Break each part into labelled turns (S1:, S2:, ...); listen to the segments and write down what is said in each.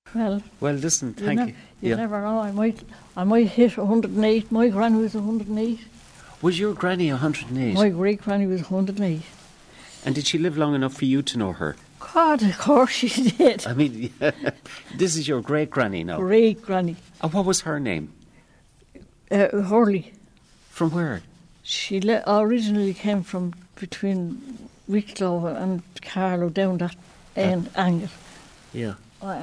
S1: Well,
S2: listen, thank you.
S1: You never know. I might hit 108. My granny was 108.
S2: Was your granny 108?
S1: My great granny was 108.
S2: And did she live long enough for you to know her?
S1: God, of course she did.
S2: I mean, this is your great granny now.
S1: Great granny.
S2: And what was her name?
S1: Hurley.
S2: From where?
S1: She originally came from between Wicklow and Carlow down that angle.
S2: Yeah.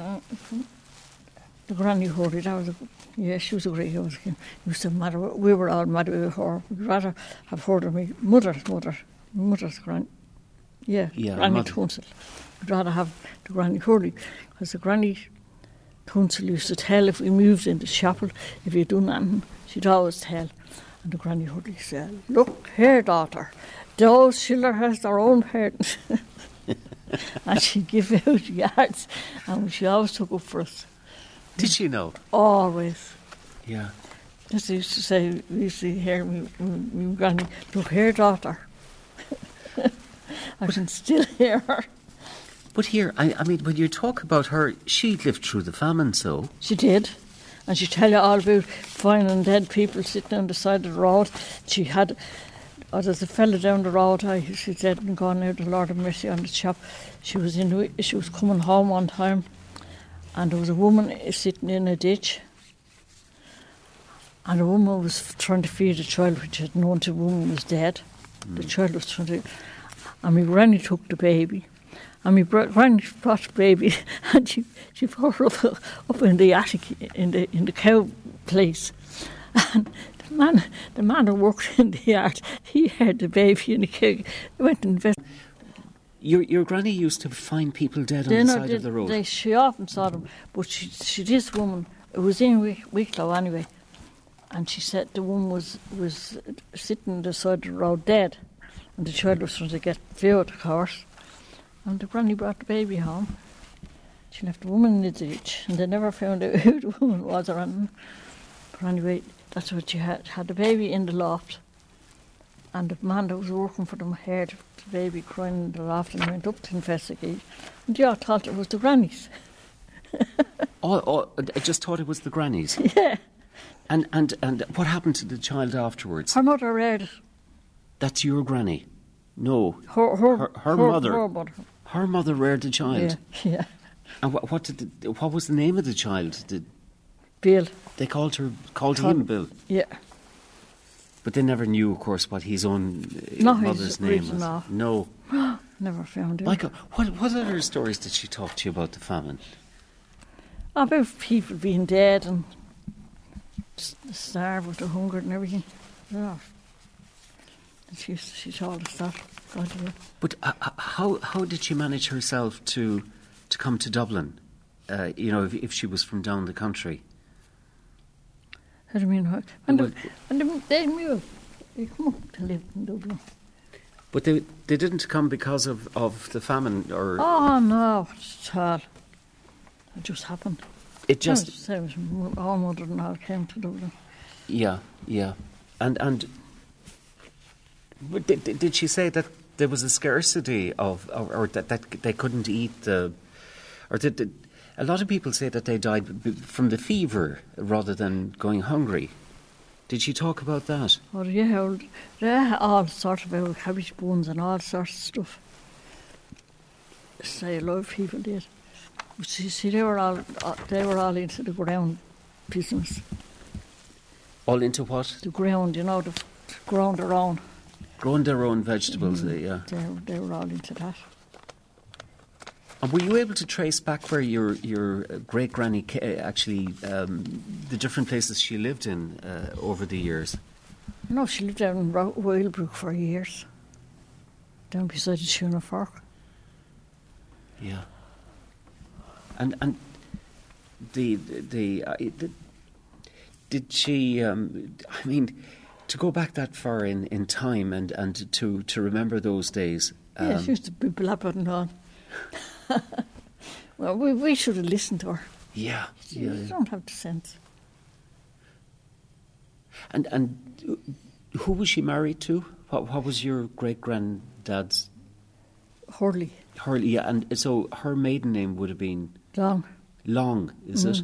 S1: The granny Hurley, she was a great girl. We were all mad with her. We'd rather have heard of my mother's granny. Granny Tunsil. We'd rather have the granny Hurley, because the granny Tunsil used to tell if we moved in the chapel, if you'd done anything, she'd always tell. And the granny Hurley said, "Look here, daughter, those children has their own parents." And she'd give out yards, and she always took up for us.
S2: Did she know?
S1: Always.
S2: Yeah.
S1: Just used to say, we used to hear me granny, "Look here, daughter." I can still hear her.
S2: But here, I mean, when you talk about her, she lived through the famine, so...
S1: She did. And she'd tell you all about finding dead people sitting on the side of the road. She had... there's a fella down the road, she's dead and gone now, the Lord have mercy on the chap. She was coming home one time, and there was a woman sitting in a ditch, and the woman was trying to feed a child, which had known the woman was dead. The child was trying to... And my granny took the baby, and my granny brought the baby, and she put her up in the attic, in the cow place. And the man who worked in the yard, he heard the baby in the cow. He went and investigated.
S2: Your granny used to find people dead on the side of the road?
S1: She often saw them, but this woman, it was in Wicklow anyway, and she said the woman was sitting on the side of the road dead, and the child was trying to get food, of course, and the granny brought the baby home. She left the woman in the ditch, and they never found out who the woman was or anything. But anyway, that's what she had the baby in the loft, and the man that was working for them heard the baby crying in the loft and went up to investigate, and they all thought it was the grannies.
S2: I just thought it was the grannies?
S1: Yeah.
S2: And what happened to the child afterwards?
S1: Her mother reared it.
S2: That's your granny? No.
S1: Her mother.
S2: Her mother. Her mother reared the child?
S1: Yeah.
S2: And what was the name of the child?
S1: Bill.
S2: They called him Bill?
S1: Yeah.
S2: But they never knew, of course, what his own mother's name was? No.
S1: Never found it.
S2: Michael, what other stories did she talk to you about the famine?
S1: About people being dead and starved with the hunger and everything. Yeah. She told us that. God, yeah.
S2: But how did she manage herself to come to Dublin? If she was from down the country.
S1: How do you mean? When they moved, they come up to live in Dublin.
S2: But they didn't come because of the famine, or?
S1: Oh no, at all. It just happened.
S2: It just.
S1: Our mother and all came to Dublin.
S2: Yeah, and did she say that there was a scarcity of, or that they couldn't eat a lot of people say that they died from the fever rather than going hungry. Did she talk about that?
S1: Oh yeah, all sorts of cabbage bones and all sorts of stuff. Say a lot of people did. But see, they were all into the ground business.
S2: All into what?
S1: The ground, the ground around.
S2: Growing their own vegetables, yeah.
S1: They were all into that.
S2: And were you able to trace back where your great granny actually, the different places she lived in over the years?
S1: No, she lived down in Whalebrook for years, down beside the Tuna Fork.
S2: Yeah. And did she? To go back that far in time and to remember those days.
S1: Yeah, she used to be blabbering on. Well, we should have listened to her.
S2: Yeah.
S1: You don't have the sense.
S2: And who was she married to? What was your
S1: Hurley.
S2: Hurley, yeah. And so her maiden name would have been... Long, is it?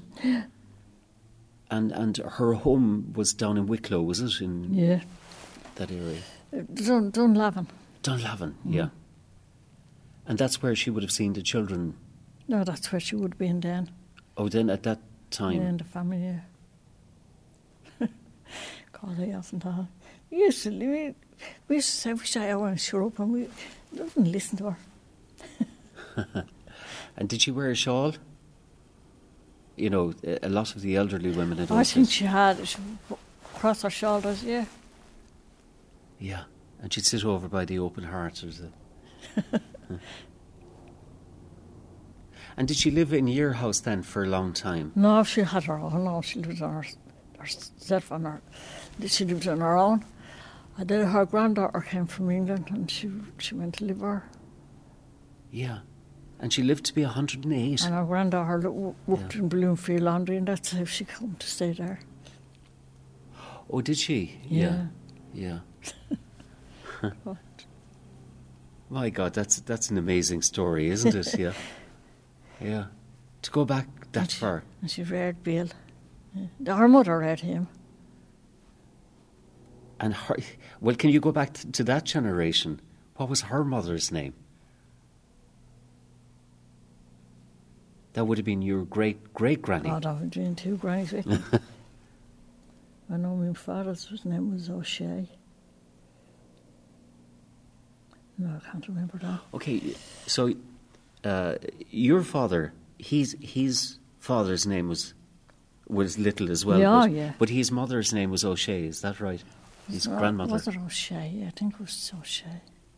S2: And her home was down in Wicklow, was it? In
S1: Yeah.
S2: that area?
S1: Dunlavin.
S2: Dunlavin, yeah. And that's where she would have seen the children.
S1: No, that's where she would have been then.
S2: Oh, then at that time.
S1: Yeah, in the family, yeah. God, I often thought. We used to say, we say, I want to shut up, and we didn't listen to her.
S2: And did she wear a shawl? You know, a lot of the elderly women had.
S1: I think she had. She across her shoulders, yeah.
S2: Yeah, and she'd sit over by the open heart. And did she live in your house then for a long time?
S1: No, she had her own. No, she lived on herself on her. She lived on her own. And then her granddaughter came from England, and she went to live with her.
S2: Yeah, and she lived to be 108.
S1: And her granddaughter worked in Bloomfield Laundry, and that's how she came to stay there.
S2: Oh, did she?
S1: Yeah.
S2: Yeah. My God, that's an amazing story, isn't it? Yeah. Yeah. To go back that far.
S1: And she reared Bill. Yeah. Her mother reared him.
S2: And her, well, can you go back to that generation? What was her mother's name? That would have been your great-great-granny.
S1: Oh, that would have been two grannies. I know my father's name was O'Shea. No, I can't remember that.
S2: Okay, so your father, his father's name was Little as well.
S1: Yeah,
S2: but,
S1: yeah.
S2: But his mother's name was O'Shea, is that right? His grandmother.
S1: Was it O'Shea? I think it was O'Shea.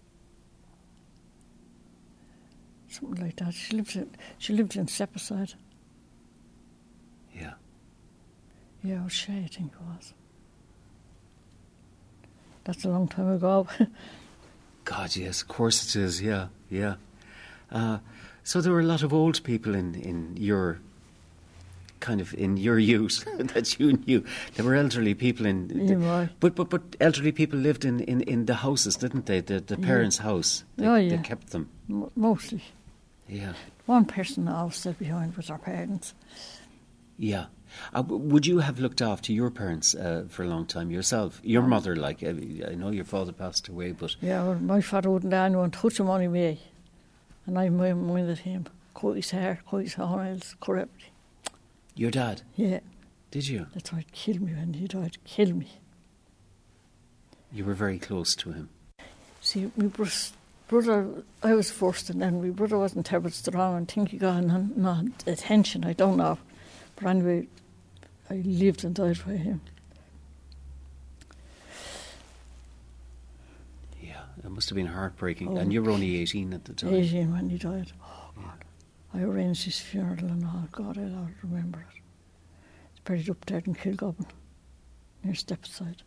S1: Something like that. She lived in Stepaside.
S2: Yeah.
S1: Yeah, O'Shea, I think it was. That's a long time ago.
S2: God, yes, of course it is. Yeah, yeah. So there were a lot of old people in your youth that you knew. There were elderly people but elderly people lived in the houses, didn't they? The parents' house. They kept them.
S1: Mostly.
S2: Yeah.
S1: One person always stayed behind was our parents.
S2: Yeah. Would you have looked after your parents for a long time yourself? Your mother, like, I know your father passed away, but...
S1: Yeah, well, my father wouldn't let anyone touch him on me. And I minded him. Cut his hair, cut his nails, cut everything.
S2: Your dad?
S1: Yeah.
S2: Did you?
S1: They tried to kill me when he died. Kill me.
S2: You were very close to him.
S1: See, my brother, I was first, and then my brother wasn't terribly strong, and I think he got no attention, I don't know. But anyway, I lived and died by him.
S2: Yeah, it must have been heartbreaking. Oh. And you were only 18 at the time.
S1: 18 when he died. Oh, God. I arranged his funeral and all. God, I'll remember it. It's buried up there in Kilgobbin, near Stepaside.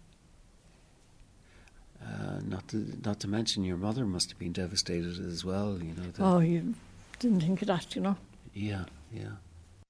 S2: Not to mention your mother must have been devastated as well, you know.
S1: Oh, you didn't think of that, you know.
S2: Yeah, yeah.